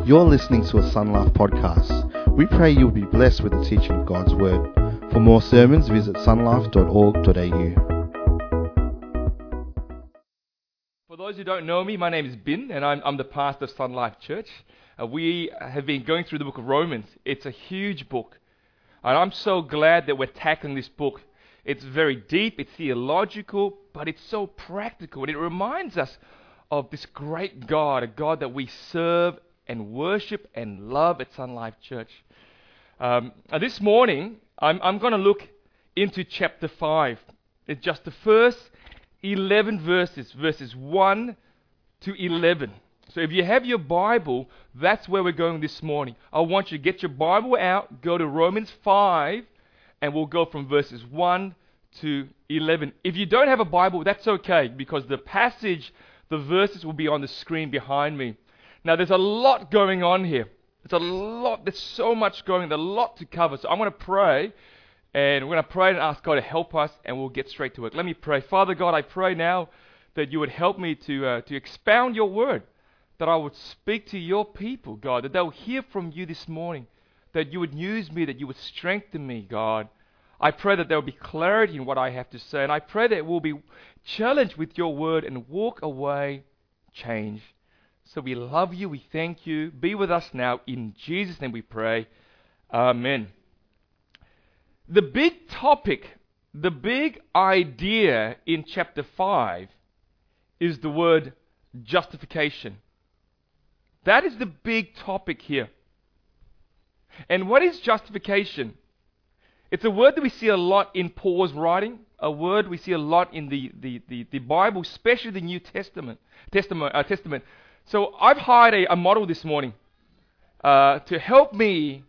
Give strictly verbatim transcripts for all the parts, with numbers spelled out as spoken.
You're listening to a Sun Life podcast. We pray you'll be blessed with the teaching of God's Word. For more sermons, visit sunlife dot org dot a u. For those who don't know me, my name is Bin, and I'm, I'm the pastor of Sun Life Church. Uh, we have been going through the book of Romans. It's a huge book, and I'm so glad that we're tackling this book. It's very deep, it's theological, but it's so practical, and it reminds us of this great God, a God that we serve and worship and love at Sun Life Church. Um, uh, this morning, I'm, I'm going to look into chapter five. It's just the first eleven verses, verses one to eleven. So if you have your Bible, that's where we're going this morning. I want you to get your Bible out, go to Romans five, and we'll go from verses one to eleven. If you don't have a Bible, that's okay, because the passage, the verses will be on the screen behind me. Now, there's a lot going on here. There's a lot, there's so much going, there's a lot to cover. So I'm going to pray, and we're going to pray and ask God to help us, and we'll get straight to it. Let me pray. Father God, I pray now that you would help me to uh, to expound your word, that I would speak to your people, God, that they'll hear from you this morning, that you would use me, that you would strengthen me, God. I pray that there will be clarity in what I have to say, and I pray that we'll be challenged with your word and walk away changed. So we love you, we thank you. Be with us now. In Jesus' name we pray. Amen. The big topic, the big idea in chapter five is the word justification. That is the big topic here. And what is justification? It's a word that we see a lot in Paul's writing, a word we see a lot in the, the, the, the Bible, especially the New Testament. Testament, uh, Testament. So I've hired a, a model this morning uh, to help me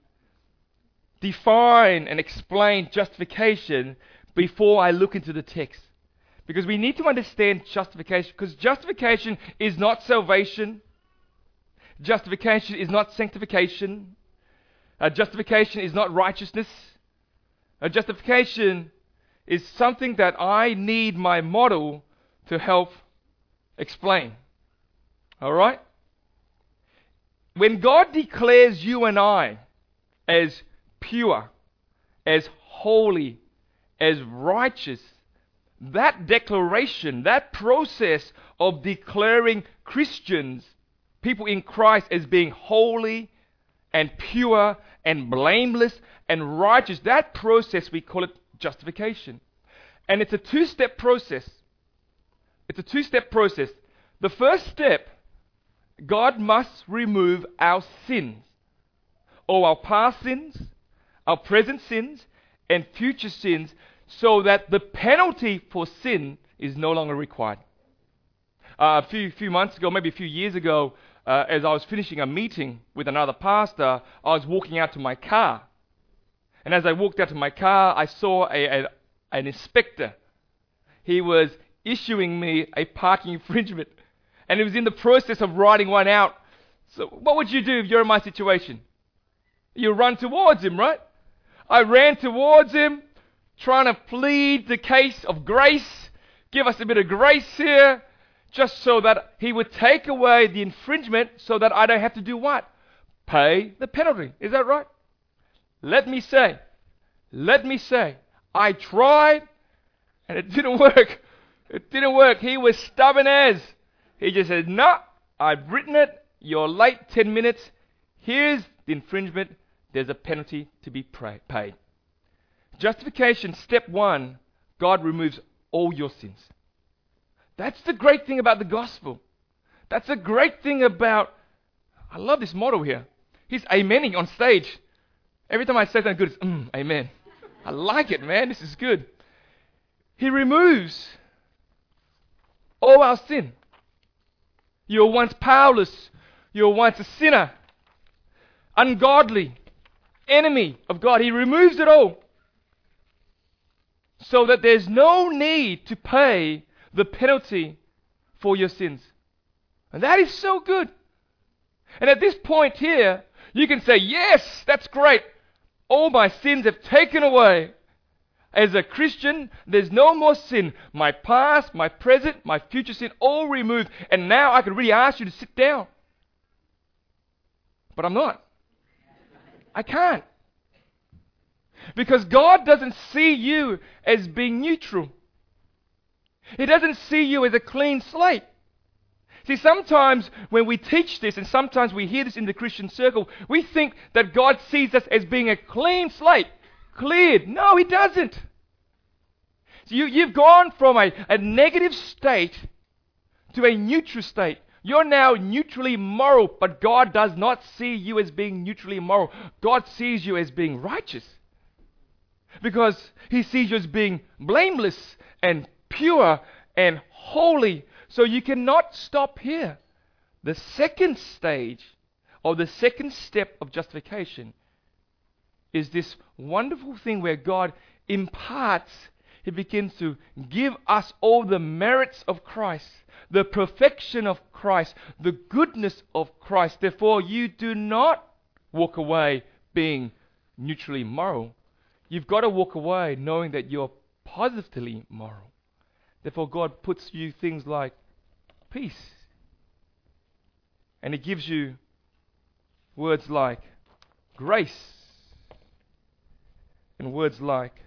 define and explain justification before I look into the text. Because we need to understand justification, because justification is not salvation. Justification is not sanctification. Uh, justification is not righteousness. Uh, justification is something that I need my model to help explain. All right? When God declares you and I as pure, as holy, as righteous, that declaration, that process of declaring Christians, people in Christ, as being holy and pure and blameless and righteous, that process, we call it justification. And it's a two-step process. It's a two-step process. The first step, God must remove our sins, all our past sins, our present sins, and future sins, so that the penalty for sin is no longer required. Uh, a few few months ago, maybe a few years ago, uh, as I was finishing a meeting with another pastor, I was walking out to my car. And as I walked out to my car, I saw a, a, an inspector. He was issuing me a parking infringement. And he was in the process of writing one out. So what would you do if you're in my situation? You run towards him, right? I ran towards him, trying to plead the case of grace. Give us a bit of grace here, just so that he would take away the infringement so that I don't have to do what? Pay the penalty. Is that right? Let me say, let me say, I tried and it didn't work. It didn't work. He was stubborn as. He just said, no, I've written it. You're late ten minutes. Here's the infringement. There's a penalty to be pray- paid. Justification, step one, God removes all your sins. That's the great thing about the gospel. That's the great thing about, I love this model here. He's amening on stage. Every time I say something good, it's, mm, amen. I like it, man. This is good. He removes all our sin. You were once powerless. You were once a sinner, ungodly, enemy of God. He removes it all so that there's no need to pay the penalty for your sins. And that is so good. And at this point here, you can say, yes, that's great. All my sins have taken away. As a Christian, there's no more sin. My past, my present, my future sin, all removed. And now I can really ask you to sit down. but I'm not. I can't. Because God doesn't see you as being neutral. He doesn't see you as a clean slate. See, sometimes when we teach this, and sometimes we hear this in the Christian circle, we think that God sees us as being a clean slate, cleared. No, He doesn't. So you, you've gone from a, a negative state to a neutral state. You're now neutrally moral, but God does not see you as being neutrally moral. God sees you as being righteous. Because He sees you as being blameless and pure and holy. So you cannot stop here. The second stage, or the second step of justification, is this wonderful thing where God imparts, He begins to give us all the merits of Christ, the perfection of Christ, the goodness of Christ. Therefore, you do not walk away being neutrally moral. You've got to walk away knowing that you're positively moral. Therefore, God puts you things like peace. And He gives you words like grace. And words like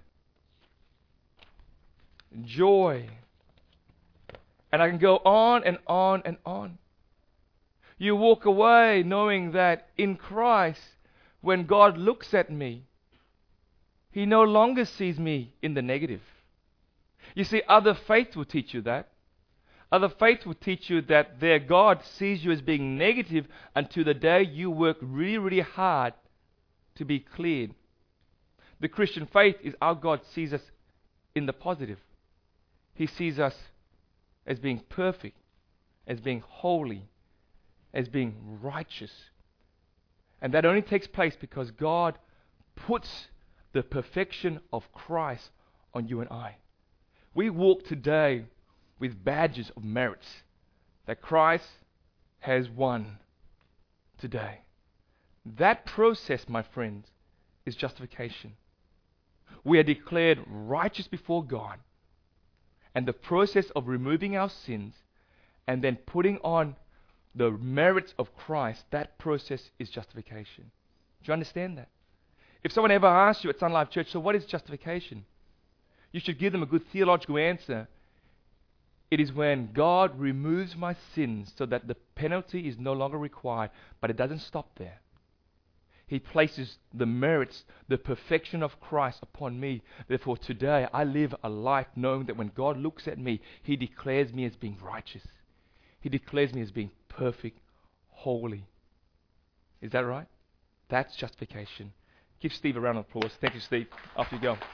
joy. And I can go on and on and on. You walk away knowing that in Christ, when God looks at me, He no longer sees me in the negative. You see, other faith will teach you that. Other faith will teach you that their God sees you as being negative until the day you work really, really hard to be cleared. The Christian faith is our God sees us in the positive. He sees us as being perfect, as being holy, as being righteous. And that only takes place because God puts the perfection of Christ on you and I. We walk today with badges of merits that Christ has won today. That process, my friends, is justification. We are declared righteous before God. And the process of removing our sins and then putting on the merits of Christ, that process is justification. Do you understand that? If someone ever asks you at Sun Life Church, so what is justification? You should give them a good theological answer. It is when God removes my sins so that the penalty is no longer required. But it doesn't stop there. He places the merits, the perfection of Christ upon me. Therefore, today I live a life knowing that when God looks at me, He declares me as being righteous. He declares me as being perfect, holy. Is that right? That's justification. Give Steve a round of applause. Thank you, Steve. Off you go.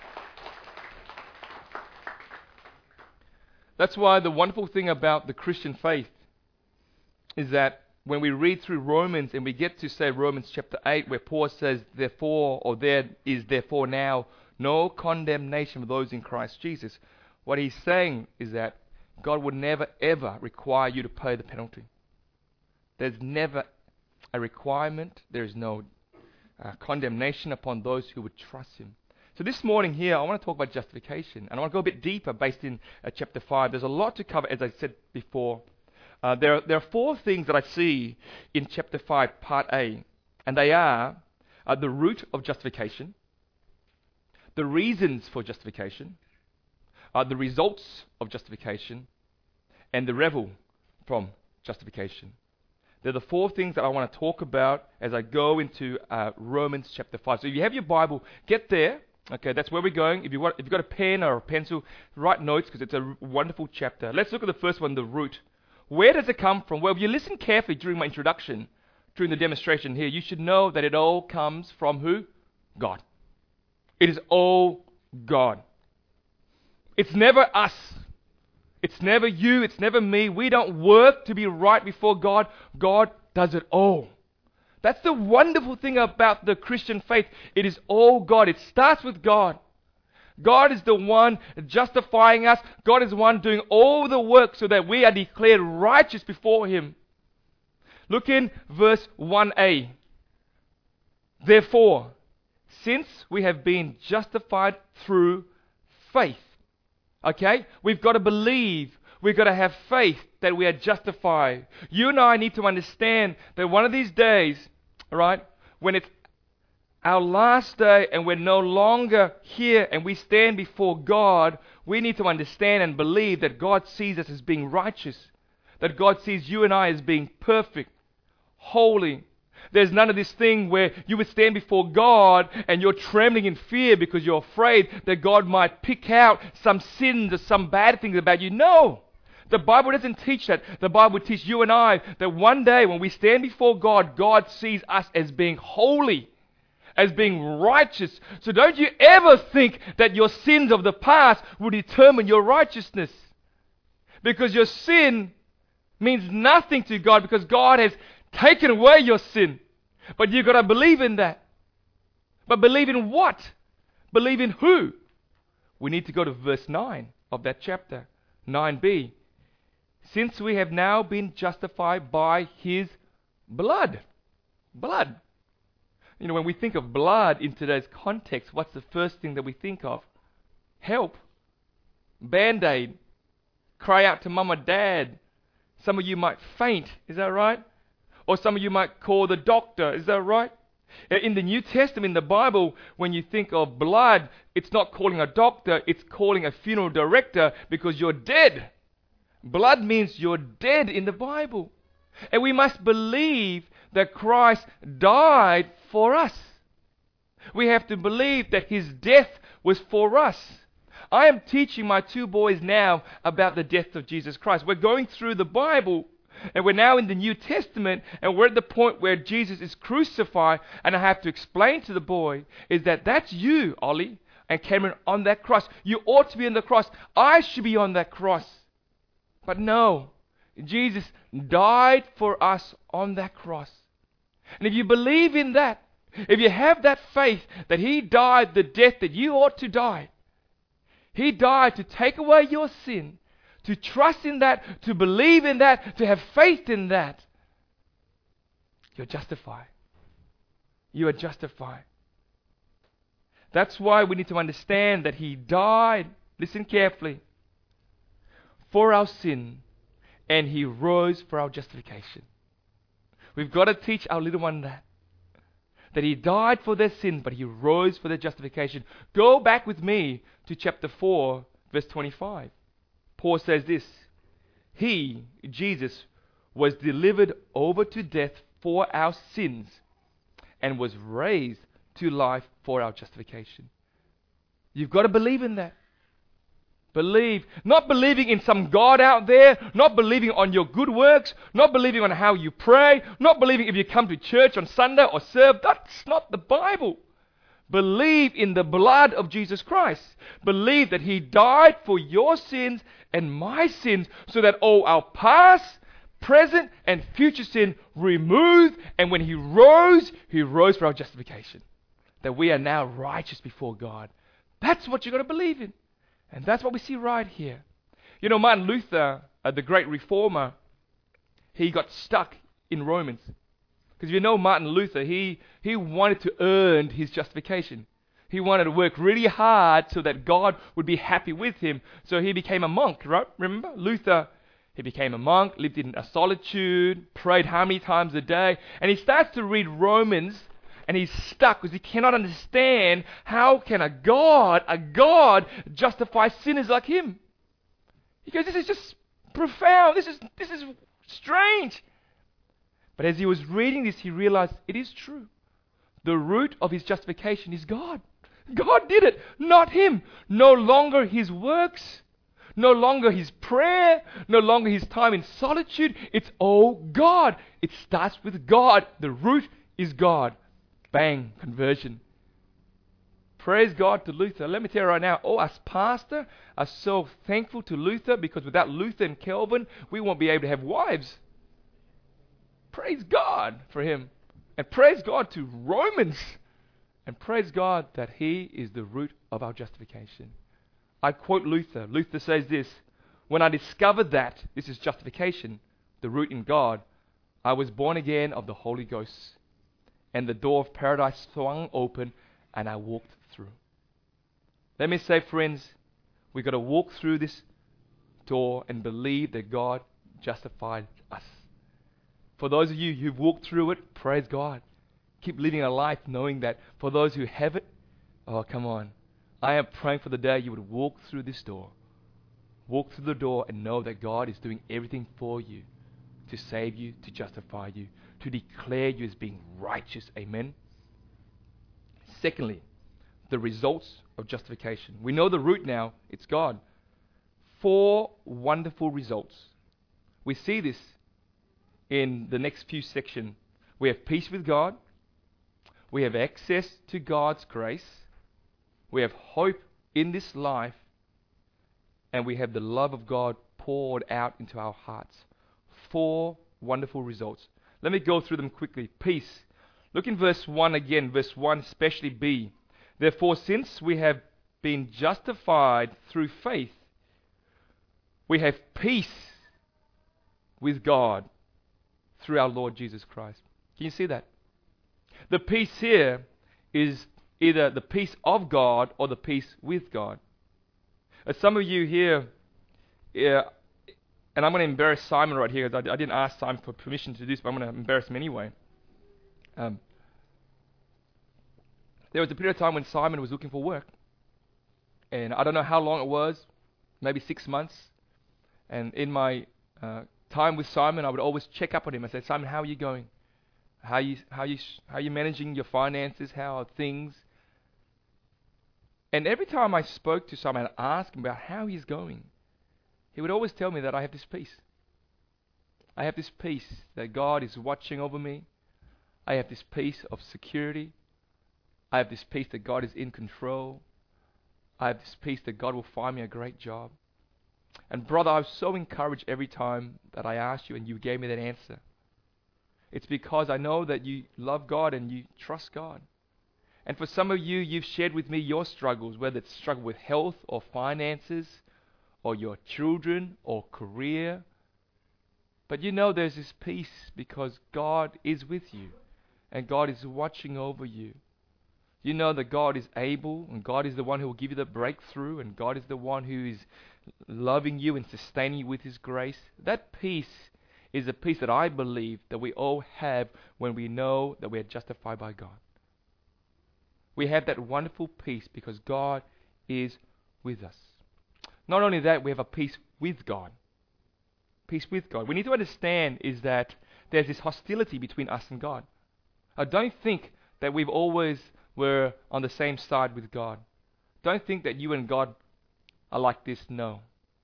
That's why the wonderful thing about the Christian faith is that when we read through Romans and we get to say Romans chapter eight, where Paul says, therefore, or there is therefore now no condemnation for those in Christ Jesus. What he's saying is that God would never ever require you to pay the penalty. There's never a requirement. There is no uh, condemnation upon those who would trust Him. So this morning here, I want to talk about justification. And I want to go a bit deeper based in uh, chapter five. There's a lot to cover, as I said before. Uh, there, are, there are four things that I see in chapter five, part A. And they are uh, the root of justification, the reasons for justification, uh, the results of justification, and the revel from justification. They're the four things that I want to talk about as I go into uh, Romans chapter five. So if you have your Bible, get there. Okay, that's where we're going. If, you want, if you've got a pen or a pencil, write notes because it's a r- wonderful chapter. Let's look at the first one, the root. Where does it come from? Well, if you listen carefully during my introduction, during the demonstration here, you should know that it all comes from who? God. It is all God. It's never us. It's never you. It's never me. We don't work to be right before God. God does it all. That's the wonderful thing about the Christian faith. It is all God. It starts with God. God is the one justifying us. God is the one doing all the work so that we are declared righteous before Him. Look in verse one a. Therefore, since we have been justified through faith. Okay? We've got to believe. We've got to have faith that we are justified. You and I need to understand that one of these days, All right? When it's our last day and we're no longer here and we stand before God, we need to understand and believe that God sees us as being righteous, that God sees you and I as being perfect, holy. There's none of this thing where you would stand before God and you're trembling in fear because you're afraid that God might pick out some sins or some bad things about you. No! The Bible doesn't teach that. The Bible teaches you and I that one day when we stand before God, God sees us as being holy, as being righteous. So don't you ever think that your sins of the past will determine your righteousness. Because your sin means nothing to God because God has taken away your sin. But you've got to believe in that. But believe in what? Believe in who? We need to go to verse nine of that chapter. nine b. Since we have now been justified by His blood. Blood. You know, when we think of blood in today's context, what's the first thing that we think of? Help. Band-aid. Cry out to mum or dad. Some of you might faint. Is that right? Or some of you might call the doctor. Is that right? In the New Testament, in the Bible, when you think of blood, it's not calling a doctor, it's calling a funeral director because you're dead. Blood means you're dead in the Bible. And we must believe that Christ died for us. We have to believe that His death was for us. I am teaching my two boys now about the death of Jesus Christ. We're going through the Bible, and we're now in the New Testament, and we're at the point where Jesus is crucified, and I have to explain to the boy is that that's you, Ollie and Cameron, on that cross. You ought to be on the cross. I should be on that cross. But no, Jesus died for us on that cross. And if you believe in that, if you have that faith that He died the death that you ought to die, He died to take away your sin, to trust in that, to believe in that, to have faith in that, you're justified. You are justified. That's why we need to understand that He died, listen carefully, for our sin, and He rose for our justification. We've got to teach our little one that. That He died for their sin, but He rose for their justification. Go back with me to chapter four, verse twenty-five. Paul says this, He, Jesus, was delivered over to death for our sins and was raised to life for our justification. You've got to believe in that. Believe. Not believing in some God out there, not believing on your good works, not believing on how you pray, not believing if you come to church on Sunday or serve. That's not the Bible. Believe in the blood of Jesus Christ. Believe that He died for your sins and my sins so that all our past, present and future sin removed, and when He rose, He rose for our justification. That we are now righteous before God. That's what you've got to believe in. And that's what we see right here. You know, Martin Luther, uh, the great reformer, he got stuck in Romans. Because you know Martin Luther, he, he wanted to earn his justification. He wanted to work really hard so that God would be happy with him. So he became a monk, right? Remember? Luther, he became a monk, lived in a solitude, prayed how many times a day. And he starts to read Romans, and he's stuck because he cannot understand how can a God, a God, justify sinners like him. He goes, this is just profound. This is, this is strange. But as he was reading this, he realized it is true. The root of his justification is God. God did it, not him. No longer his works, no longer his prayer, no longer his time in solitude. It's all God. It starts with God. The root is God. Bang, conversion. Praise God to Luther. Let me tell you right now, all us pastors are so thankful to Luther, because without Luther and Calvin, we won't be able to have wives. Praise God for him. And praise God to Romans. And praise God that he is the root of our justification. I quote Luther. Luther says this, when I discovered that, this is justification, the root in God, I was born again of the Holy Ghost. And the door of paradise swung open, and I walked through. Let me say, friends, we've got to walk through this door and believe that God justified us. For those of you who've walked through it, praise God. keep living a life knowing that for those who have it, oh, come on. I am praying for the day you would walk through this door. Walk through the door and know that God is doing everything for you to save you, to justify you, to declare you as being righteous. Amen. Secondly, the results of justification. We know the root now. It's God. Four wonderful results. We see this in the next few sections. We have peace with God. We have access to God's grace. We have hope in this life. And we have the love of God poured out into our hearts. Four wonderful results. Let me go through them quickly. Peace. Look in verse one again. Verse one, especially B. Therefore, since we have been justified through faith, we have peace with God through our Lord Jesus Christ. Can you see that? The peace here is either the peace of God or the peace with God. As some of you here, yeah, and I'm going to embarrass Simon right here, because I, I didn't ask Simon for permission to do this, but I'm going to embarrass him anyway. Um, there was a period of time when Simon was looking for work. And I don't know how long it was, maybe six months. And in my uh, time with Simon, I would always check up on him. I said, Simon, how are you going? How are you, how are you, how are you managing your finances? How are things? And every time I spoke to Simon and asked him about how he's going, he would always tell me that I have this peace. I have this peace that God is watching over me. I have this peace of security. I have this peace that God is in control. I have this peace that God will find me a great job. And brother, I was so encouraged every time that I asked you and you gave me that answer. It's because I know that you love God and you trust God. And for some of you, you've shared with me your struggles, whether it's struggle with health or finances or your children or career. But you know there's this peace because God is with you and God is watching over you. You know that God is able and God is the one who will give you the breakthrough and God is the one who is loving you and sustaining you with His grace. That peace is a peace that I believe that we all have when we know that we are justified by God. We have that wonderful peace because God is with us. Not only that, we have a peace with God. Peace with God. We need to understand is that there's this hostility between us and God. I don't think that we've always were on the same side with God. Don't think that you and God are like this. No.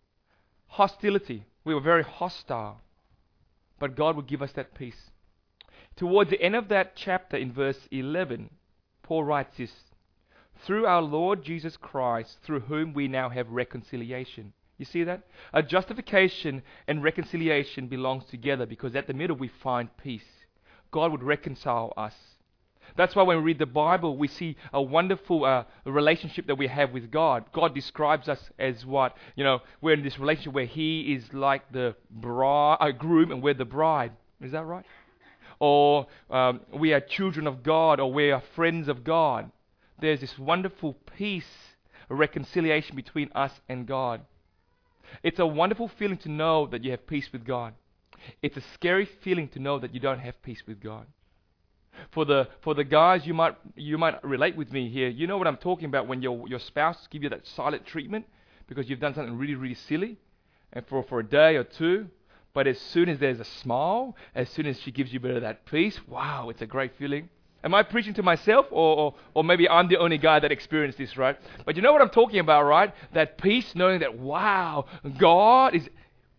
Hostility. We were very hostile. But God will give us that peace. Towards the end of that chapter in verse eleven, Paul writes this, through our Lord Jesus Christ, through whom we now have reconciliation. You see that? A justification and reconciliation belongs together because at the middle we find peace. God would reconcile us. That's why when we read the Bible, we see a wonderful uh, relationship that we have with God. God describes us as what? You know, we're in this relationship where He is like the bride, uh, groom and we're the bride. Is that right? Or um, we are children of God, or we are friends of God. There's this wonderful peace, a reconciliation between us and God. It's a wonderful feeling to know that you have peace with God. It's a scary feeling to know that you don't have peace with God. For the for the guys, you might you might relate with me here. You know what I'm talking about when your your spouse give you that silent treatment because you've done something really really silly, and for for a day or two. But as soon as there's a smile, as soon as she gives you a bit of that peace, wow, it's a great feeling. Am I preaching to myself, or, or or maybe I'm the only guy that experienced this, right? But you know what I'm talking about, right? That peace, knowing that, wow, God is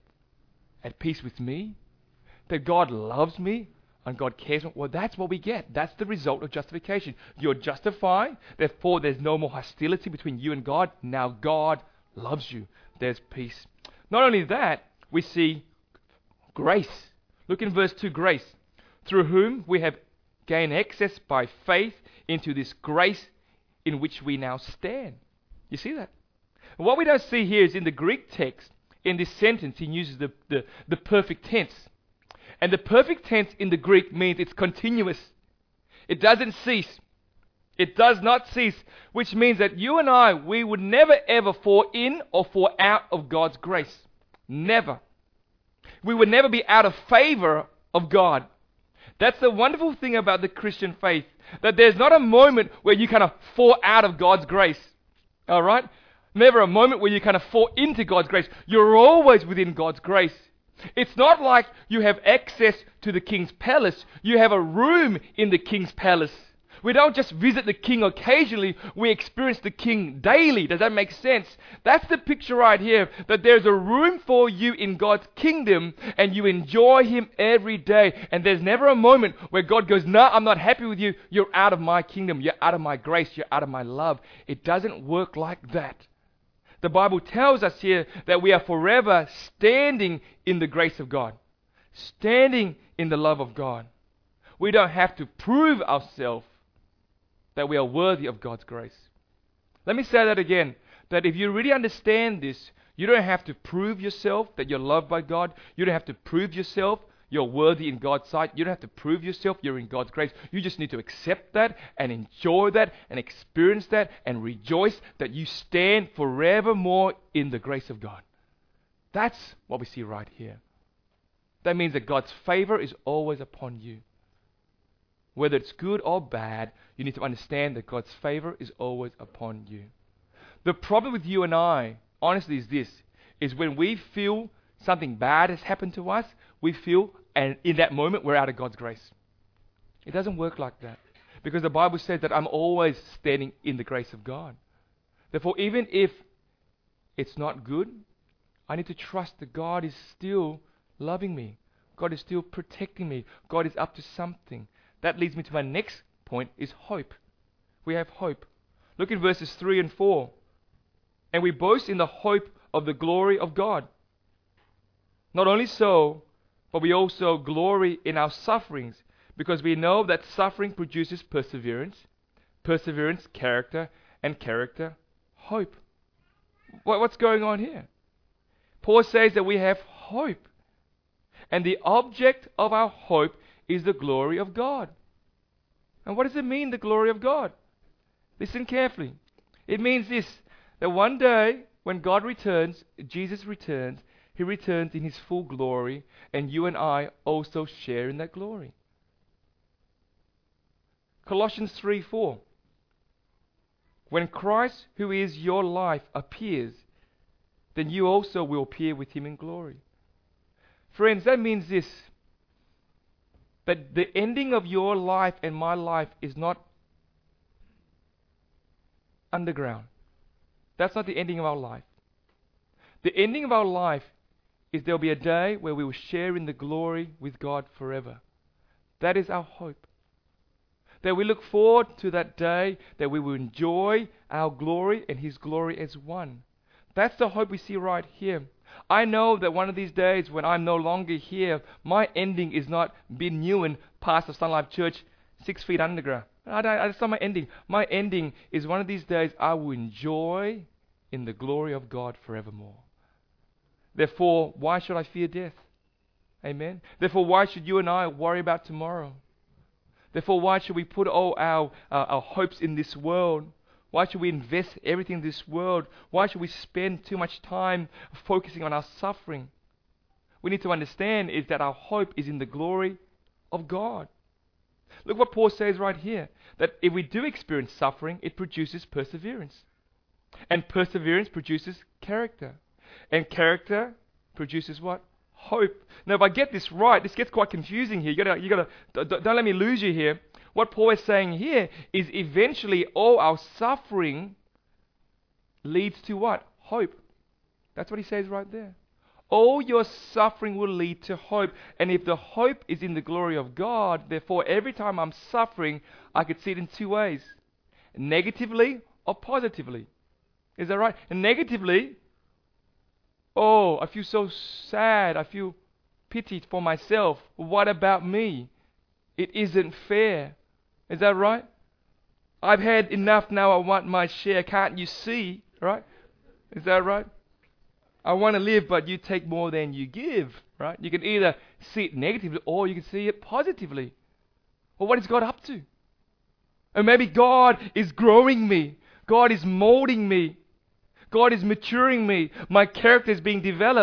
at peace with me, that God loves me, and God cares. Well, that's what we get. That's the result of justification. You're justified, therefore there's no more hostility between you and God. Now God loves you. There's peace. Not only that, we see grace. Look in verse two, grace. Through whom we have gained access by faith into this grace in which we now stand. You see that? And what we don't see here is in the Greek text, in this sentence, he uses the, the, the perfect tense. And the perfect tense in the Greek means it's continuous. It doesn't cease. It does not cease, which means that you and I, we would never ever fall in or fall out of God's grace. Never. We would never be out of favor of God. That's the wonderful thing about the Christian faith, that there's not a moment where you kind of fall out of God's grace. All right? Never a moment where you kind of fall into God's grace. You're always within God's grace. It's not like you have access to the king's palace. You have a room in the king's palace. We don't just visit the king occasionally. We experience the king daily. Does that make sense? That's the picture right here, that there's a room for you in God's kingdom and you enjoy him every day. And there's never a moment where God goes, no, I'm not happy with you. You're out of my kingdom. You're out of my grace. You're out of my love. It doesn't work like that. The Bible tells us here that we are forever standing in the grace of God, standing in the love of God. We don't have to prove ourselves that we are worthy of God's grace. Let me say that again, that if you really understand this, you don't have to prove yourself that you're loved by God. You don't have to prove yourself you're worthy in God's sight. You don't have to prove yourself you're in God's grace. You just need to accept that and enjoy that and experience that and rejoice that you stand forevermore in the grace of God. That's what we see right here. That means that God's favor is always upon you. Whether it's good or bad, you need to understand that God's favor is always upon you. The problem with you and I, honestly, is this, is when we feel something bad has happened to us, we feel, and in that moment, we're out of God's grace. It doesn't work like that. Because the Bible says that I'm always standing in the grace of God. Therefore, even if it's not good, I need to trust that God is still loving me. God is still protecting me. God is up to something. That leads me to my next point, is hope. We have hope. Look in verses three and four. And we boast in the hope of the glory of God. Not only so, but we also glory in our sufferings, because we know that suffering produces perseverance, perseverance, character, and character, hope. What, what's going on here? Paul says that we have hope. And the object of our hope is the glory of God. And what does it mean, the glory of God? Listen carefully. It means this, that one day when God returns, Jesus returns, He returns in His full glory, and you and I also share in that glory. Colossians three four. When Christ, who is your life, appears, then you also will appear with Him in glory. Friends, that means this, that the ending of your life and my life is not underground. That's not the ending of our life. The ending of our life is there will be a day where we will share in the glory with God forever. That is our hope. That we look forward to that day, that we will enjoy our glory and His glory as one. That's the hope we see right here. I know that one of these days when I'm no longer here, my ending is not Ben Newen, pastor of Sun Life Church, six feet underground. I don't, that's not my ending. My ending is one of these days I will enjoy in the glory of God forevermore. Therefore, why should I fear death? Amen. Therefore, why should you and I worry about tomorrow? Therefore, why should we put all our, uh, our hopes in this world? Why should we invest everything in this world? Why should we spend too much time focusing on our suffering? We need to understand is that our hope is in the glory of God. Look what Paul says right here, that if we do experience suffering, it produces perseverance. And perseverance produces character. And character produces what? Hope. Now, if I get this right, this gets quite confusing here. You gotta, you gotta, don't, don't let me lose you here. What Paul is saying here is eventually all our suffering leads to what? Hope. That's what he says right there. All your suffering will lead to hope. And if the hope is in the glory of God, therefore every time I'm suffering, I could see it in two ways. Negatively or positively. Is that right? And negatively, oh, I feel so sad. I feel pitied for myself. What about me? It isn't fair. Is that right? I've had enough now. I want my share. Can't you see? Right? Is that right? I want to live, but you take more than you give. Right? You can either see it negatively or you can see it positively. Well, what is God up to? And maybe God is growing me. God is molding me. God is maturing me. My character is being developed.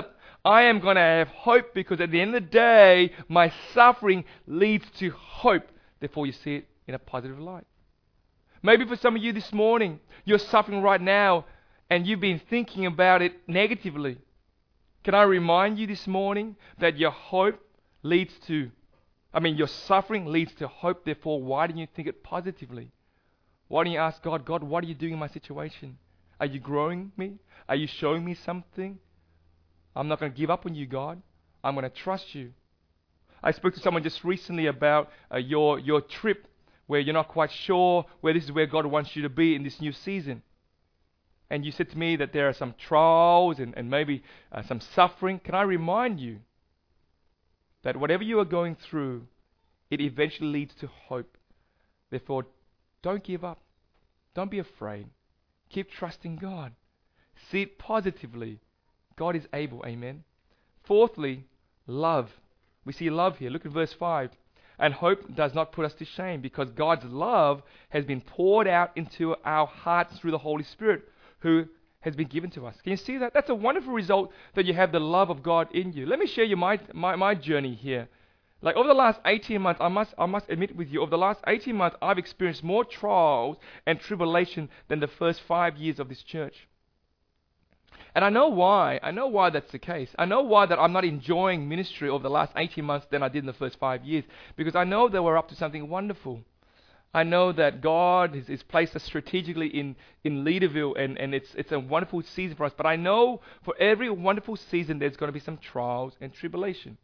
I am going to have hope because at the end of the day, my suffering leads to hope. Therefore, you see it in a positive light. Maybe for some of you this morning, you're suffering right now and you've been thinking about it negatively. Can I remind you this morning that your hope leads to, I mean, your suffering leads to hope. Therefore, why don't you think it positively? Why don't you ask God, God, what are you doing in my situation? Are you growing me? Are you showing me something? I'm not going to give up on you, God. I'm going to trust you. I spoke to someone just recently about uh, your your trip where you're not quite sure where this is where God wants you to be in this new season. And you said to me that there are some trials and, and maybe uh, some suffering. Can I remind you that whatever you are going through, it eventually leads to hope. Therefore, don't give up. Don't be afraid. Keep trusting God. See it positively. God is able. Amen. Fourthly, love. We see love here. Look at verse five. And hope does not put us to shame because God's love has been poured out into our hearts through the Holy Spirit who has been given to us. Can you see that? That's a wonderful result that you have the love of God in you. Let me share you my, my, my journey here. Like over the last eighteen months, I must I must admit with you, over the last eighteen months, I've experienced more trials and tribulation than the first five years of this church. And I know why. I know why that's the case. I know why that I'm not enjoying ministry over the last eighteen months than I did in the first five years. Because I know that we're up to something wonderful. I know that God has, has placed us strategically in, in Leaderville and, and it's it's a wonderful season for us. But I know for every wonderful season there's going to be some trials and tribulation.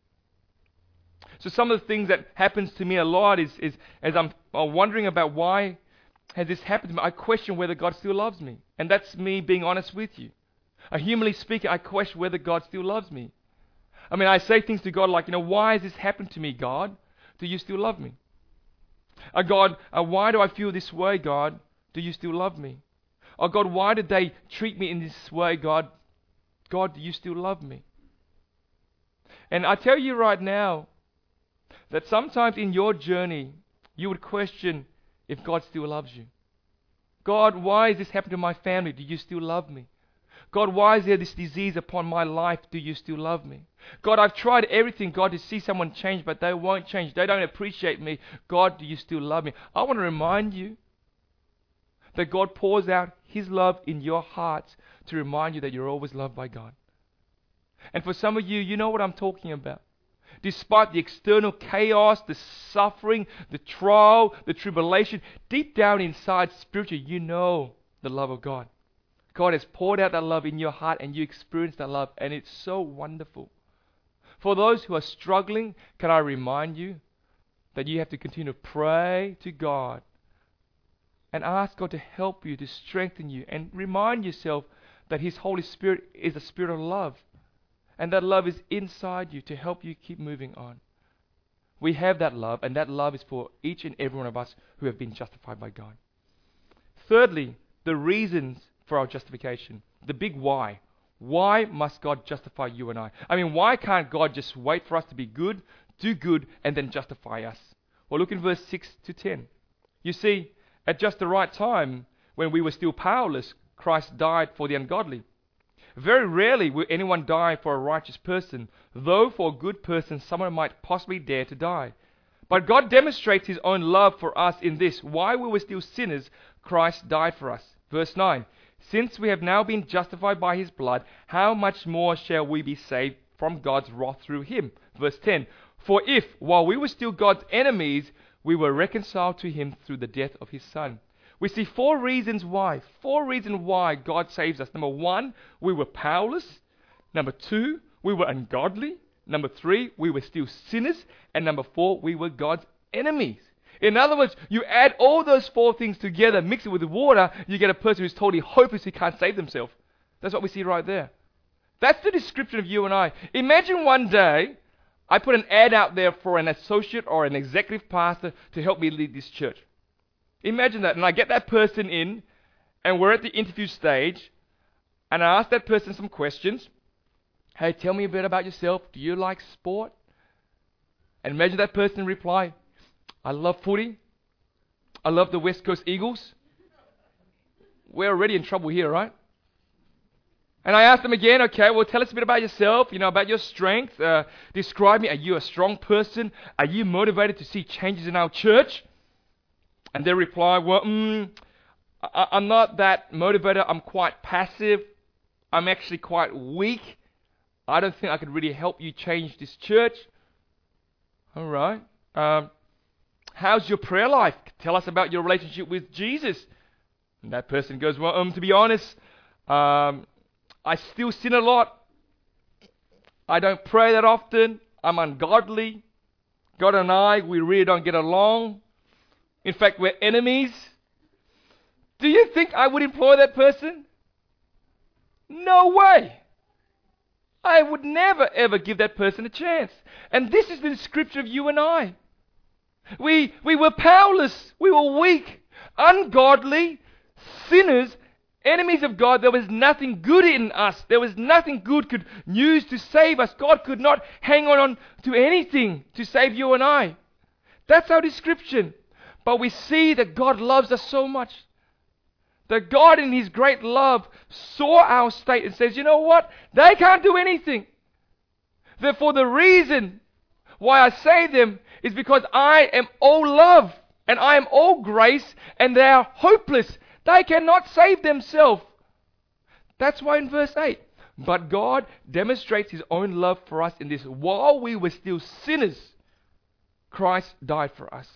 So some of the things that happens to me a lot is, is as I'm wondering about why has this happened to me, I question whether God still loves me. And that's me being honest with you. Uh, humanly speaking, I question whether God still loves me. I mean, I say things to God like, you know, why has this happened to me, God? Do you still love me? Uh, God, uh, why do I feel this way, God? Do you still love me? Oh, God, why did they treat me in this way, God? God, do you still love me? And I tell you right now that sometimes in your journey, you would question if God still loves you. God, why has this happened to my family? Do you still love me? God, why is there this disease upon my life? Do you still love me? God, I've tried everything, God, to see someone change, but they won't change. They don't appreciate me. God, do you still love me? I want to remind you that God pours out His love in your hearts to remind you that you're always loved by God. And for some of you, you know what I'm talking about. Despite the external chaos, the suffering, the trial, the tribulation, deep down inside spiritually, you know the love of God. God has poured out that love in your heart and you experience that love and it's so wonderful. For those who are struggling, can I remind you that you have to continue to pray to God and ask God to help you, to strengthen you, and remind yourself that His Holy Spirit is a spirit of love. And that love is inside you to help you keep moving on. We have that love, and that love is for each and every one of us who have been justified by God. Thirdly, the reasons for our justification. The big why. Why must God justify you and I? I mean, why can't God just wait for us to be good, do good, and then justify us? Well, look in verse six to ten. You see, at just the right time, when we were still powerless, Christ died for the ungodly. Very rarely will anyone die for a righteous person, though for a good person someone might possibly dare to die. But God demonstrates His own love for us in this: while we were still sinners, Christ died for us. Verse nine, since we have now been justified by His blood, how much more shall we be saved from God's wrath through Him? Verse ten, for if, while we were still God's enemies, we were reconciled to Him through the death of His Son. We see four reasons why. Four reasons why God saves us. Number one, we were powerless. Number two, we were ungodly. Number three, we were still sinners. And number four, we were God's enemies. In other words, you add all those four things together, mix it with the water, you get a person who's totally hopeless, who can't save themselves. That's what we see right there. That's the description of you and I. Imagine one day, I put an ad out there for an associate or an executive pastor to help me lead this church. Imagine that, and I get that person in, and we're at the interview stage, and I ask that person some questions. Hey, tell me a bit about yourself. Do you like sport? And imagine that person reply, I love footy. I love the West Coast Eagles. We're already in trouble here, right? And I asked them again, okay, well, tell us a bit about yourself, you know, about your strength. Uh, describe me. Are you a strong person? Are you motivated to see changes in our church? And they reply, well, mm, I- I'm not that motivated. I'm quite passive. I'm actually quite weak. I don't think I could really help you change this church. All right. Um, how's your prayer life? Tell us about your relationship with Jesus. And that person goes, well, um, to be honest, um, I still sin a lot. I don't pray that often. I'm ungodly. God and I, we really don't get along. In fact, we're enemies. Do you think I would employ that person? No way. I would never ever give that person a chance. And this is the description of you and I. We, we were powerless. We were weak, ungodly, sinners, enemies of God. There was nothing good in us. There was nothing good could use to save us. God could not hang on to anything to save you and I. That's our description. But we see that God loves us so much. That God in His great love saw our state and says, you know what? They can't do anything. Therefore, the reason why I save them is because I am all love and I am all grace and they are hopeless. They cannot save themselves. That's why in verse eight, but God demonstrates His own love for us in this. While we were still sinners, Christ died for us.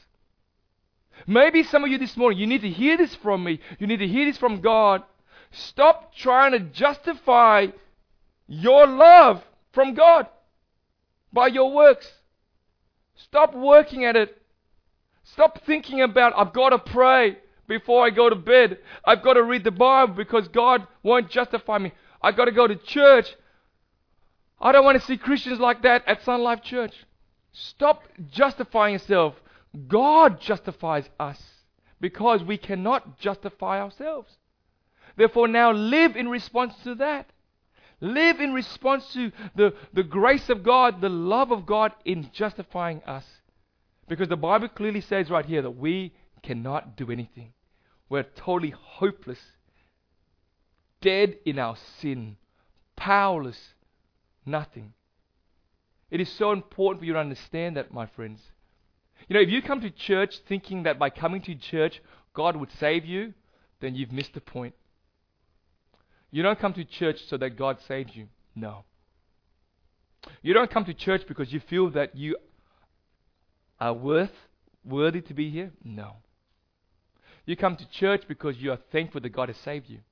Maybe some of you this morning, you need to hear this from me. You need to hear this from God. Stop trying to justify your love from God by your works. Stop working at it. Stop thinking about, I've got to pray before I go to bed. I've got to read the Bible because God won't justify me. I've got to go to church. I don't want to see Christians like that at Sun Life Church. Stop justifying yourself. God justifies us because we cannot justify ourselves. Therefore, now live in response to that. Live in response to the, the grace of God, the love of God in justifying us. Because the Bible clearly says right here that we cannot do anything. We're totally hopeless, dead in our sin, powerless, nothing. It is so important for you to understand that, my friends. You know, if you come to church thinking that by coming to church, God would save you, then you've missed the point. You don't come to church so that God saves you. No. You don't come to church because you feel that you are worth, worthy to be here. No. You come to church because you are thankful that God has saved you.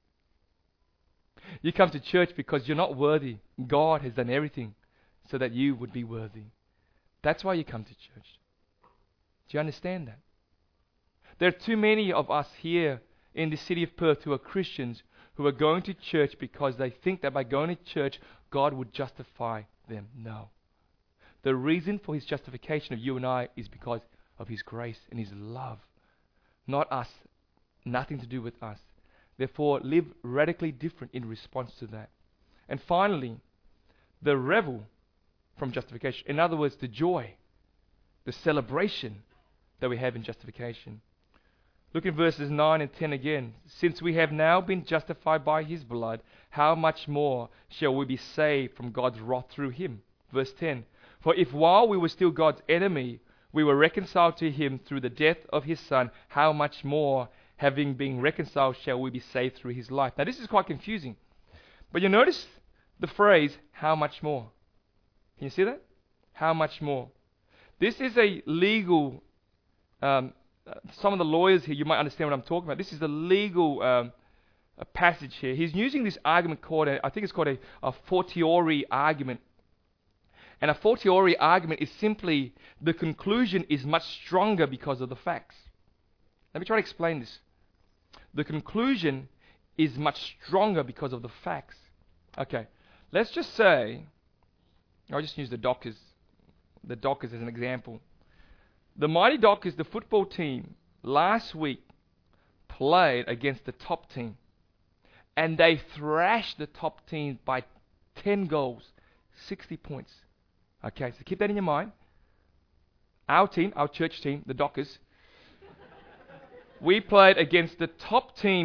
You come to church because you're not worthy. God has done everything so that you would be worthy. That's why you come to church. Do you understand that? There are too many of us here in the city of Perth who are Christians who are going to church because they think that by going to church, God would justify them. No. The reason for His justification of you and I is because of His grace and His love. Not us. Nothing to do with us. Therefore, live radically different in response to that. And finally, the revel from justification. In other words, the joy, the celebration that we have in justification. Look at verses nine and ten again. Since we have now been justified by His blood, how much more shall we be saved from God's wrath through Him? Verse ten. For if while we were still God's enemy, we were reconciled to Him through the death of His Son, how much more, having been reconciled, shall we be saved through His life? Now this is quite confusing. But you notice the phrase, how much more? Can you see that? How much more? This is a legal Um, uh, some of the lawyers here, you might understand what I'm talking about. This is a legal um, a passage here. He's using this argument called, a, I think it's called a, a fortiori argument. And a fortiori argument is simply the conclusion is much stronger because of the facts. Let me try to explain this. The conclusion is much stronger because of the facts. Okay, let's just say, I'll just use the Dockers, the Dockers as an example. The Mighty Dockers, the football team, last week played against the top team. And they thrashed the top team by ten goals, sixty points. Okay, so keep that in your mind. Our team, our church team, the Dockers, we played against the top team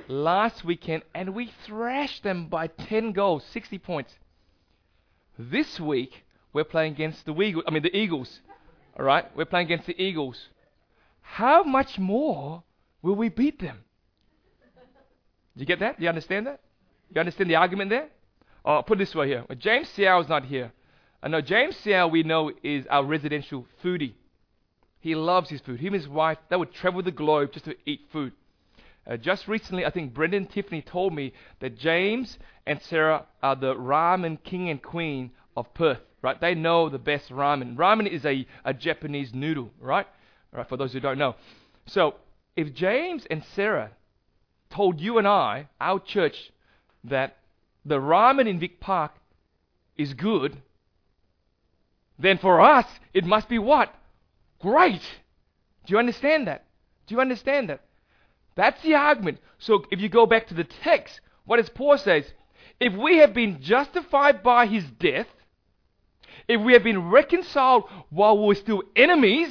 last weekend and we thrashed them by ten goals, sixty points. This week, we're playing against the Eagles. I mean, the Eagles. All right? We're playing against the Eagles. How much more will we beat them? Do you get that? Do you understand that? You understand the argument there? Oh, I'll put it this way here. Well, James Seow is not here. I know James Seow, we know, is our residential foodie. He loves his food. Him and his wife, they would travel the globe just to eat food. Uh, just recently, I think Brendan and Tiffany told me that James and Sarah are the ramen king and queen of Perth, right? They know the best ramen. Ramen is a, a Japanese noodle, right? Right, for those who don't know. So, if James and Sarah told you and I, our church, that the ramen in Vic Park is good, then for us, it must be what? Great. Do you understand that? Do you understand that? That's the argument. So if you go back to the text, what does Paul say? If we have been justified by his death, if we have been reconciled while we're still enemies,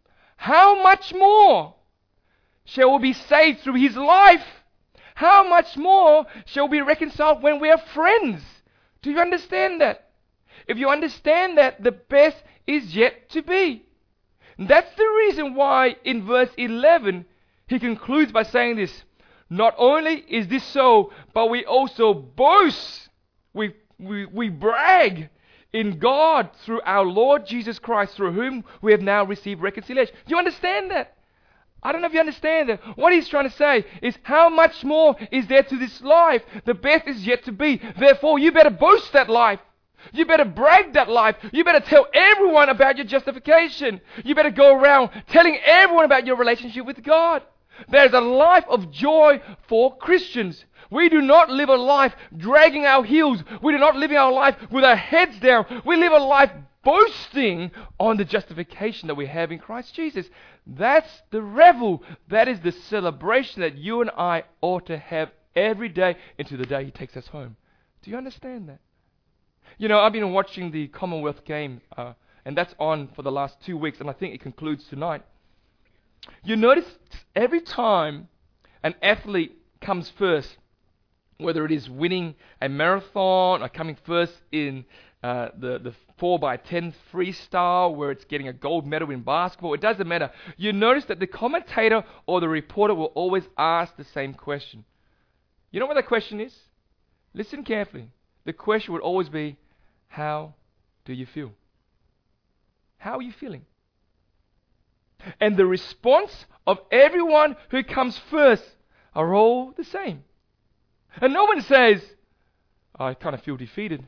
how much more shall we be saved through his life? How much more shall we be reconciled when we are friends? Do you understand that? If you understand that, the best is yet to be. That's the reason why in verse eleven, he concludes by saying this. Not only is this so, but we also boast. We, we, we brag in God through our Lord Jesus Christ, through whom we have now received reconciliation. Do you understand that? I don't know if you understand that. What he's trying to say is how much more is there to this life? The best is yet to be. Therefore, you better boast that life. You better brag that life. You better tell everyone about your justification. You better go around telling everyone about your relationship with God. There's a life of joy for Christians. We do not live a life dragging our heels. We do not live our life with our heads down. We live a life boasting on the justification that we have in Christ Jesus. That's the revel. That is the celebration that you and I ought to have every day into the day He takes us home. Do you understand that? You know, I've been watching the Commonwealth game, uh, and that's on for the last two weeks, and I think it concludes tonight. You notice every time an athlete comes first, whether it is winning a marathon or coming first in uh, the, the four by ten freestyle, where it's getting a gold medal in basketball, it doesn't matter. You notice that the commentator or the reporter will always ask the same question. You know what the question is? Listen carefully. The question would always be, how do you feel? How are you feeling? And the response of everyone who comes first are all the same. And no one says, I kind of feel defeated.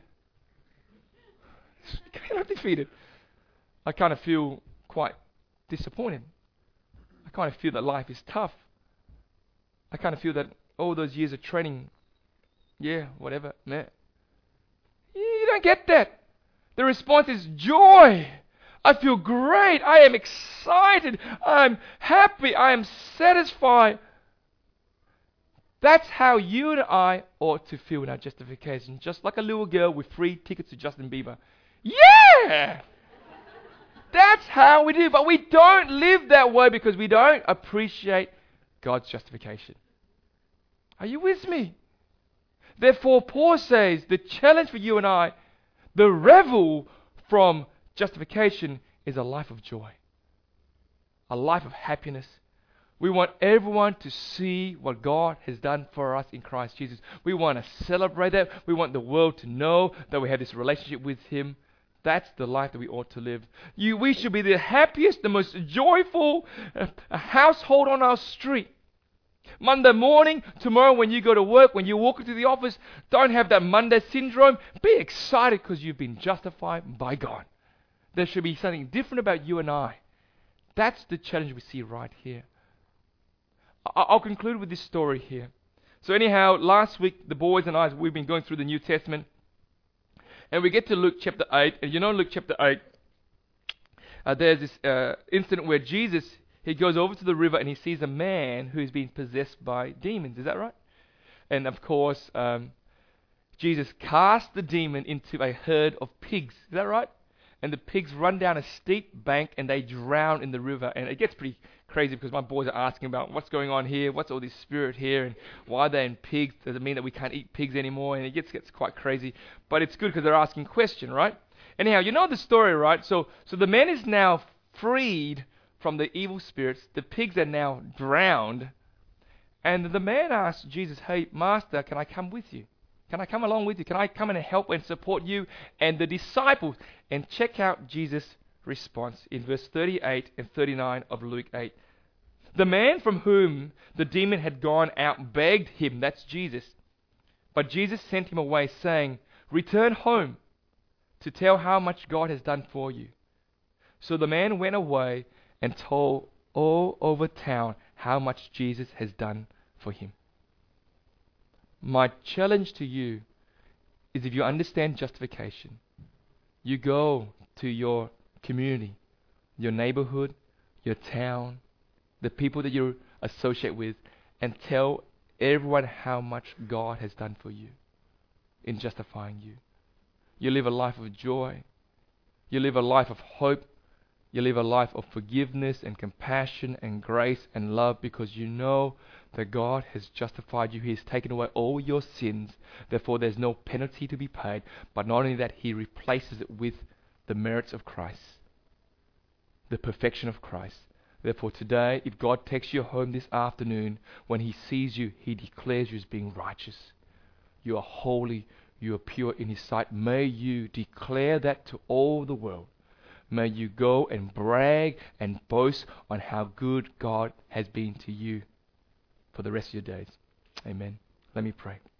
kind of defeated. I kind of feel quite disappointed. I kind of feel that life is tough. I kind of feel that all those years of training, yeah, whatever, man. You don't get that. The response is joy. I feel great. I am excited. I'm happy. I am satisfied. That's how you and I ought to feel in our justification. Just like a little girl with free tickets to Justin Bieber. Yeah! That's how we do. But we don't live that way because we don't appreciate God's justification. Are you with me? Therefore, Paul says the challenge for you and I, the revel from justification, is a life of joy, a life of happiness. We want everyone to see what God has done for us in Christ Jesus. We want to celebrate that. We want the world to know that we have this relationship with Him. That's the life that we ought to live. You, we should be the happiest, the most joyful uh, household on our street. Monday morning, tomorrow when you go to work, when you walk into the office, don't have that Monday syndrome. Be excited because you've been justified by God. There should be something different about you and I. That's the challenge we see right here. I'll conclude with this story here. So anyhow, last week, the boys and I, we've been going through the New Testament. And we get to Luke chapter eight. And you know Luke chapter eight, uh, there's this uh, incident where Jesus, he goes over to the river and he sees a man who's been possessed by demons. Is that right? And of course, um, Jesus casts the demon into a herd of pigs. Is that right? And the pigs run down a steep bank and they drown in the river. And it gets pretty crazy because my boys are asking about what's going on here, what's all this spirit here, and why are they in pigs? Does it mean that we can't eat pigs anymore? And it gets gets quite crazy. But it's good because they're asking question, right? Anyhow, you know the story, right? So, so the man is now freed from the evil spirits. The pigs are now drowned. And the man asks Jesus, hey, Master, can I come with you? Can I come along with you? Can I come and help and support you and the disciples? And check out Jesus' response in verse thirty-eight and thirty-nine of Luke eight. The man from whom the demon had gone out begged him, that's Jesus. But Jesus sent him away, saying, return home to tell how much God has done for you. So the man went away and told all over town how much Jesus has done for him. My challenge to you is, if you understand justification, you go to your community, your neighborhood, your town, the people that you associate with, and tell everyone how much God has done for you in justifying you. You live a life of joy. You live a life of hope. You live a life of forgiveness and compassion and grace and love, because you know that God has justified you. He has taken away all your sins. Therefore, there's no penalty to be paid. But not only that, He replaces it with the merits of Christ, the perfection of Christ. Therefore, today, if God takes you home this afternoon, when He sees you, He declares you as being righteous. You are holy. You are pure in His sight. May you declare that to all the world. May you go and brag and boast on how good God has been to you for the rest of your days. Amen. Let me pray.